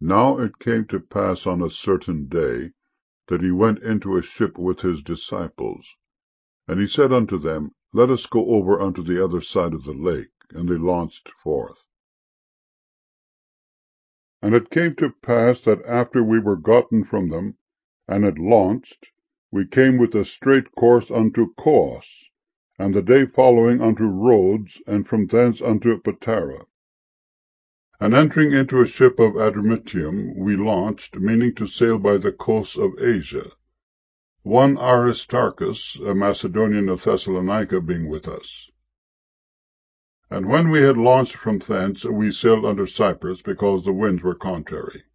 Now it came to pass on a certain day, that he went into a ship with his disciples. And he said unto them, Let us go over unto the other side of the lake. And they launched forth. And it came to pass that after we were gotten from them, and had launched, we came with a straight course unto Coos, and the day following unto Rhodes, and from thence unto Patara. And entering into a ship of Adramyttium, we launched, meaning to sail by the coasts of Asia, one Aristarchus, a Macedonian of Thessalonica, being with us. And when we had launched from thence, we sailed under Cyprus, because the winds were contrary.